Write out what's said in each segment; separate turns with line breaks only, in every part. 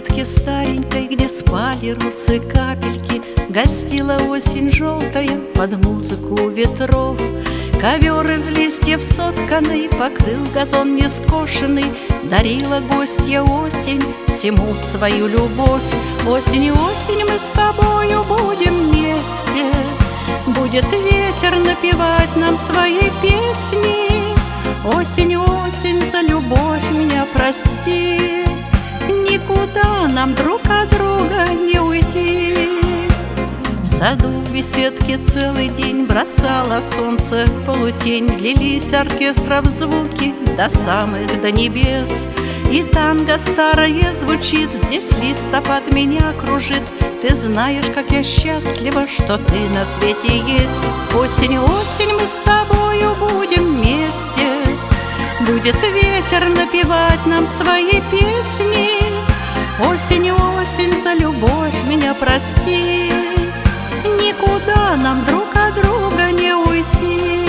беседке старенькой, где спали росы капельки, гостила осень желтая под музыку ветров. Ковер из листьев сотканный покрыл газон нескошенный, дарила гостья осень всему свою любовь. Осень, осень, мы с тобою будем вместе, будет ветер напевать нам свои песни. Осень, осень, за любовь меня прости, никуда нам друг от друга не уйти. В саду в беседке целый день бросало солнце полутень, лились оркестров звуки до самых до небес. И танго старое звучит, здесь листопад меня кружит. Ты знаешь, как я счастлива, что ты на свете есть. Осень, осень, мы с тобою будем вместе, будет ветер напевать нам свои песни. Осень, осень, за любовь меня прости, никуда нам друг от друга не уйти.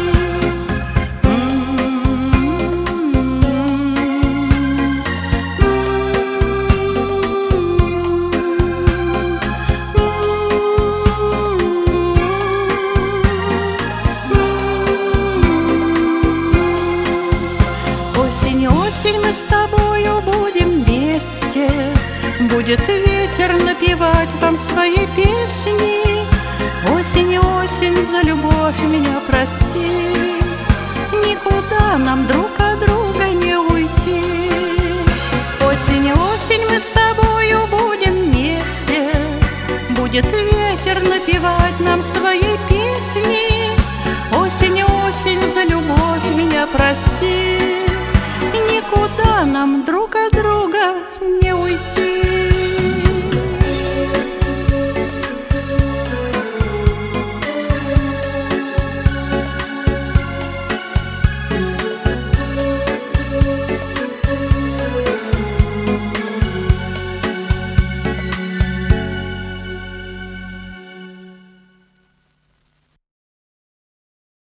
Осень, осень, мы с тобою будем вместе, будет ветер напевать вам свои песни. Осень, осень, за любовь меня прости, никуда нам друг от друга